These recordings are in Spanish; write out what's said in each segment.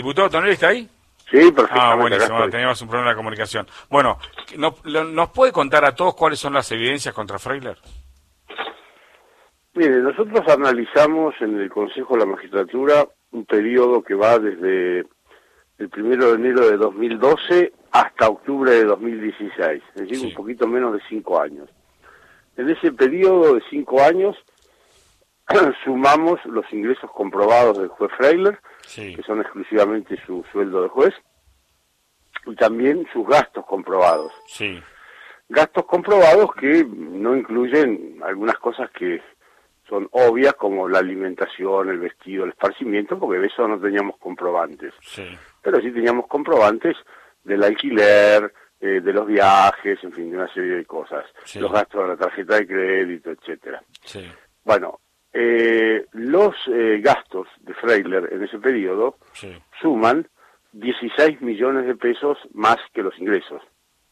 ¿Diputado Tonelli está ahí? Sí, perfectamente. Ah, buenísimo, teníamos un problema de comunicación. Bueno, ¿nos puede contar a todos cuáles son las evidencias contra Freiler? Mire, nosotros analizamos en el Consejo de la Magistratura un periodo que va desde el 1 de enero de 2012 hasta octubre de 2016, es decir, un poquito menos de 5 años. En ese periodo de 5 años sumamos los ingresos comprobados del juez Freiler, que son exclusivamente su sueldo de juez, y también sus gastos comprobados. Gastos comprobados que no incluyen algunas cosas que son obvias, como la alimentación, el vestido, el esparcimiento, porque de eso no teníamos comprobantes. Pero sí teníamos comprobantes del alquiler, de los viajes, en fin, de una serie de cosas. Los gastos de la tarjeta de crédito, etcétera. Bueno, los gastos de Freiler en ese periodo suman 16 millones de pesos más que los ingresos.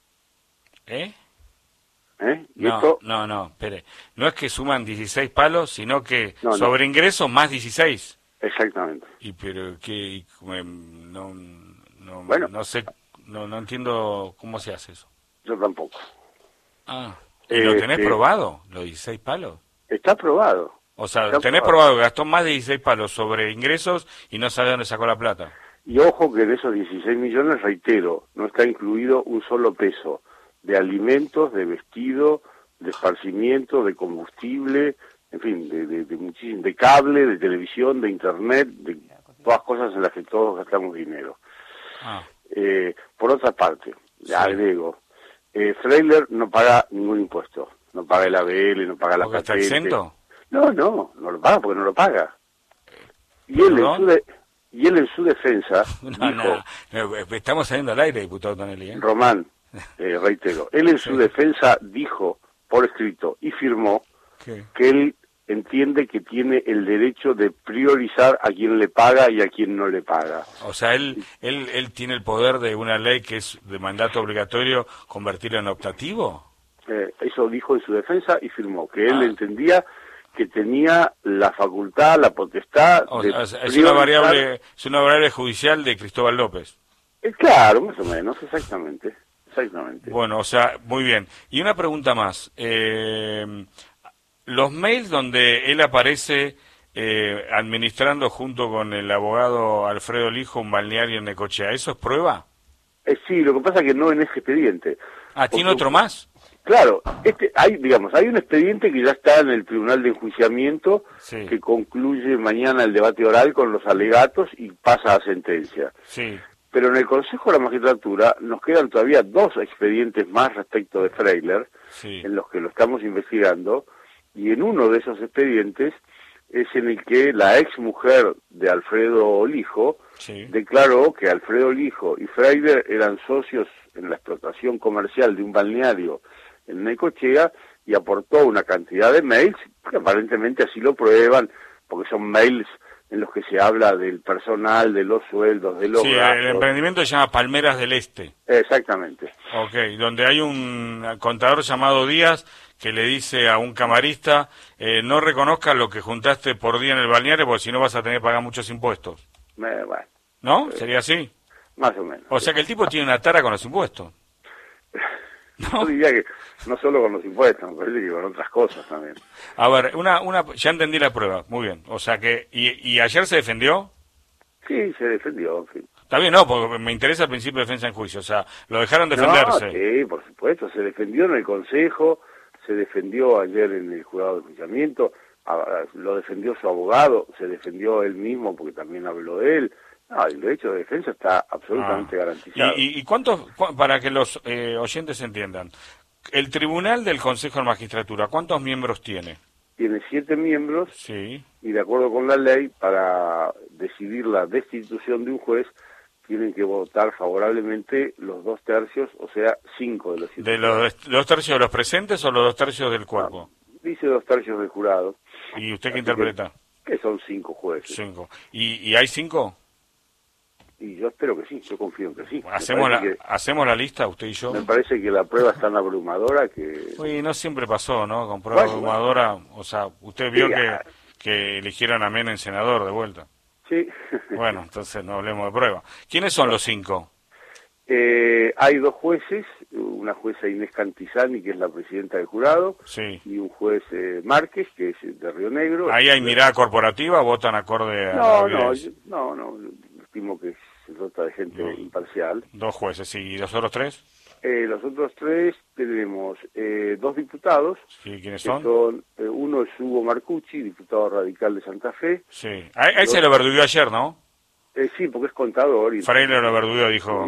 No, espere. No es que suman 16 palos, sino que sobre ingresos más 16. Exactamente. Y pero que no sé, no entiendo cómo se hace eso. Yo tampoco. ¿Y lo tenés probado, los 16 palos? Está probado. O sea, tenés probado que gastó más de 16 palos sobre ingresos y no sabe dónde sacó la plata. Y ojo que de esos 16 millones, reitero, no está incluido un solo peso de alimentos, de vestido, de esparcimiento, de combustible, en fin, de cable, de televisión, de internet, de todas cosas en las que todos gastamos dinero. Por otra parte, agrego, Freiler no paga ningún impuesto, no paga el ABL, no paga la patente. ¿Está exento? No lo paga porque no lo paga. Y él en su defensa dijo... Estamos saliendo al aire, diputado Tonelli. Román, reitero, él en su defensa dijo por escrito y firmó que él entiende que tiene el derecho de priorizar a quien le paga y a quien no le paga. O sea, él tiene el poder de una ley que es de mandato obligatorio convertirla en optativo. Eso dijo en su defensa y firmó que él entendía que tenía la facultad, la potestad de es una variable judicial de Cristóbal López. Claro, más o menos, exactamente. Bueno, o sea, muy bien. Y una pregunta más. Los mails donde él aparece administrando junto con el abogado Alfredo Lijo un balneario en Necochea, ¿eso es prueba? Sí, lo que pasa es que no en ese expediente. ¿Tiene otro más? Claro, hay un expediente que ya está en el Tribunal de Enjuiciamiento, que concluye mañana el debate oral con los alegatos y pasa a sentencia. Pero en el Consejo de la Magistratura nos quedan todavía 2 expedientes más respecto de Freiler, en los que lo estamos investigando, y en uno de esos expedientes es en el que la ex mujer de Alfredo Lijo declaró que Alfredo Lijo y Freiler eran socios en la explotación comercial de un balneario en Necochea y aportó una cantidad de mails que aparentemente así lo prueban, porque son mails en los que se habla del personal, de los sueldos, de los gastos. El emprendimiento se llama Palmeras del Este. Exactamente. Donde hay un contador llamado Díaz que le dice a un camarista, no reconozcas lo que juntaste por día en el balneario porque si no vas a tener que pagar muchos impuestos. ¿No? ¿Sería así? Más o menos. O sea que el tipo tiene una tara con los impuestos. Yo diría que no solo con los impuestos, me parece que con otras cosas también. A ver, ya entendí la prueba, muy bien. O sea que, ¿y ayer se defendió? Sí, se defendió, en fin. Está bien, no, porque me interesa el principio de defensa en juicio, o sea, lo dejaron defenderse. Sí, por supuesto, se defendió en el Consejo, se defendió ayer en el juzgado de enjuiciamiento, lo defendió su abogado, se defendió él mismo porque también habló de él. El derecho de defensa está absolutamente garantizado. ¿Y cuántos, para que los oyentes entiendan, el Tribunal del Consejo de Magistratura, cuántos miembros tiene? Tiene 7 miembros, y de acuerdo con la ley, para decidir la destitución de un juez, tienen que votar favorablemente los 2/3, o sea, 5 de los 7. ¿De los 2/3 de los presentes o los 2/3 del cuerpo? Dice 2/3 del jurado. ¿Y usted qué interpreta? Que son 5 jueces. 5. ¿Y hay 5? Y yo espero que sí, yo confío en que sí. ¿Hacemos la lista, usted y yo? Me parece que la prueba es tan abrumadora que... Uy, no siempre pasó, ¿no? Con prueba abrumadora, o sea, usted vio que eligieron a Menem senador de vuelta. Sí. Bueno, entonces no hablemos de prueba. ¿Quiénes son los 5? Hay 2 jueces, una jueza Inés Cantizani, que es la presidenta del jurado, sí, y un juez Márquez, que es de Río Negro. ¿Ahí hay mirada corporativa? ¿Votan acorde a la evidencia? No, estimo que se trata de gente imparcial. 2 jueces, sí. ¿Y los otros 3? Los otros 3 tenemos 2 diputados. Sí, ¿quiénes son? Uno es Hugo Marcucci, diputado radical de Santa Fe. Sí, a él se lo verduguió ayer, ¿no? Sí, porque es contador. Y Freire lo verduguió, dijo.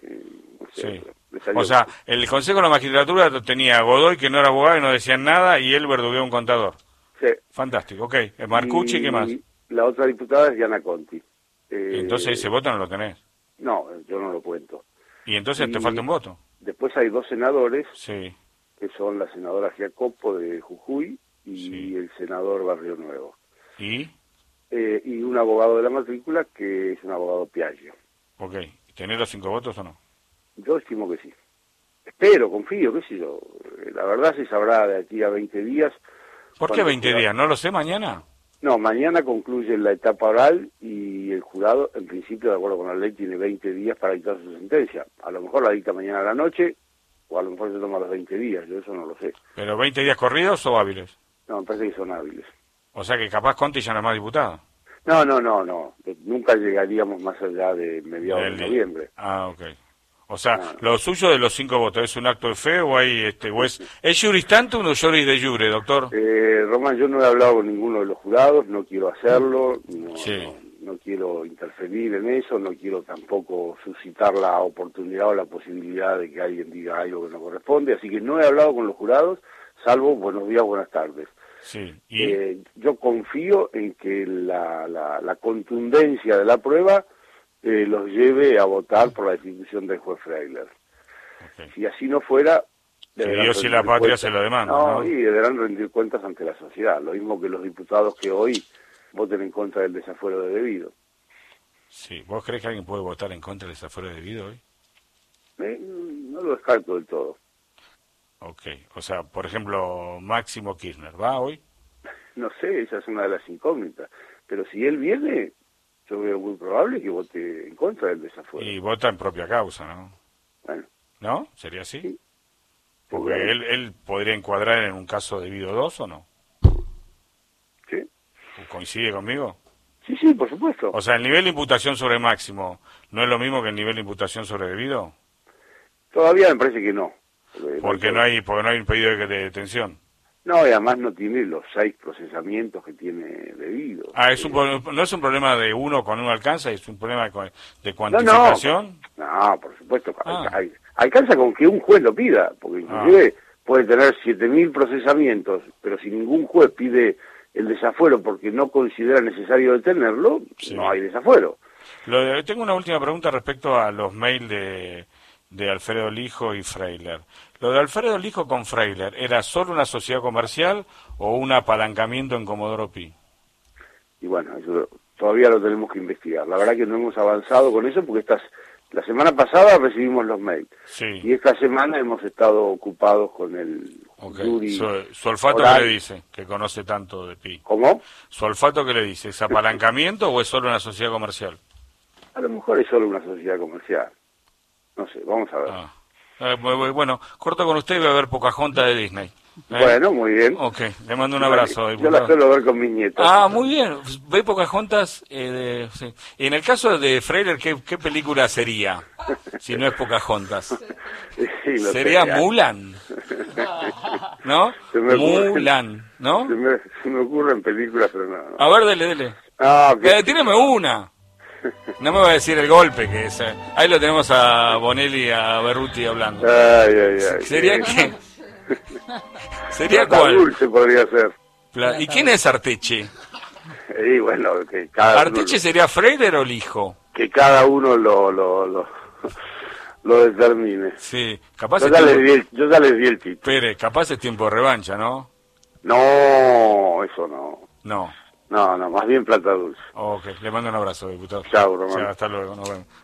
Sí. O sea, el Consejo de la Magistratura tenía a Godoy, que no era abogado y no decían nada, y él verdugueó a un contador. Sí. Fantástico, ok. Marcucci, ¿qué más? La otra diputada es Diana Conti. Entonces ese voto no lo tenés. No, yo no lo cuento. ¿Y entonces te falta un voto? Después hay 2 senadores, sí, que son la senadora Giacopo de Jujuy y el senador Barrio Nuevo. ¿Y? Y un abogado de la matrícula, que es un abogado Piaggio. Ok. ¿Tenés los 5 votos o no? Yo estimo que sí. Espero, confío, qué sé yo. La verdad se sabrá de aquí a 20 días. ¿Por qué 20 días? ¿No lo sé mañana? No, mañana concluye la etapa oral y el jurado, en principio, de acuerdo con la ley, tiene 20 días para dictar su sentencia. A lo mejor la dicta mañana a la noche, o a lo mejor se toma los 20 días, yo eso no lo sé. ¿Pero 20 días corridos o hábiles? No, me parece que son hábiles. O sea que capaz Conti ya no es más diputado. No. Nunca llegaríamos más allá de mediados de noviembre. Ah, ok. O sea, lo suyo de los 5 votos, ¿es un acto de fe o hay es juris tantum o juris de jure, doctor? Román, yo no he hablado con ninguno de los jurados, no quiero hacerlo, no quiero interferir en eso, no quiero tampoco suscitar la oportunidad o la posibilidad de que alguien diga algo que no corresponde, así que no he hablado con los jurados, salvo buenos días, buenas tardes. Sí. Yo confío en que la contundencia de la prueba los lleve a votar por la destitución del juez Freiler. Okay. Si así no fuera... Si Dios y la patria se lo demandan, ¿no? Y deberán rendir cuentas ante la sociedad, lo mismo que los diputados que hoy voten en contra del desafuero de debido. Sí, ¿vos crees que alguien puede votar en contra del desafuero de debido hoy? No lo descarto del todo. Ok, o sea, por ejemplo, Máximo Kirchner, ¿va hoy? No sé, esa es una de las incógnitas, pero si él viene... Yo veo muy probable que vote en contra del desafuero. Y vota en propia causa, ¿no? Bueno. ¿No? ¿Sería así? Sí. Porque él podría encuadrar en un caso debido 2 o no. Sí. ¿Coincide conmigo? Sí, por supuesto. O sea, el nivel de imputación sobre Máximo, ¿no es lo mismo que el nivel de imputación sobre debido? Todavía me parece que no. Porque no hay un pedido de detención. No, y además no tiene los 6 procesamientos que tiene debido. No es un problema de uno con uno alcanza, es un problema de cuantificación. No, por supuesto. Alcanza con que un juez lo pida, porque inclusive puede tener 7.000 procesamientos, pero si ningún juez pide el desafuero porque no considera necesario detenerlo, no hay desafuero. Tengo una última pregunta respecto a los mails de Alfredo Lijo y Freiler. ¿Lo de Alfredo Lijo con Freiler era solo una sociedad comercial o un apalancamiento en Comodoro Pi? Y bueno, eso todavía lo tenemos que investigar. La verdad que no hemos avanzado con eso porque la semana pasada recibimos los mails. Sí. Y esta semana hemos estado ocupados con el jury. ¿Su olfato qué le dice, que conoce tanto de Pi? ¿Cómo? ¿Su olfato qué le dice? ¿Es apalancamiento o es solo una sociedad comercial? A lo mejor es solo una sociedad comercial. No sé, vamos a ver. Bueno, corto con usted y voy a ver Pocahontas de Disney. Bueno, muy bien. Ok, le mando un abrazo. Yo la suelo ver con mis nietos. Muy bien. ¿Ve Pocahontas? Sí. Y en el caso de Freiler, ¿qué película sería? Si no es Pocahontas. Sí, sería Mulan. ¿No? Mulan, ¿no? Se me ocurren películas, pero no. A ver, dele. Tíreme una. No me va a decir el golpe, que es. Ahí lo tenemos a Bonelli y a Berruti hablando. ¿Sería qué? ¿Sería cuál? Dulce podría ser. ¿Y quién es Arteche? Y bueno, que cada ¿Arteche sería Freiler o Lijo? Que cada uno lo determine. Sí, capaz yo ya les di el título. Espere, capaz es tiempo de revancha, ¿no? No, eso no. No, más bien plata dulce. Ok, le mando un abrazo, diputado. Chau, Román. Hasta luego, nos vemos.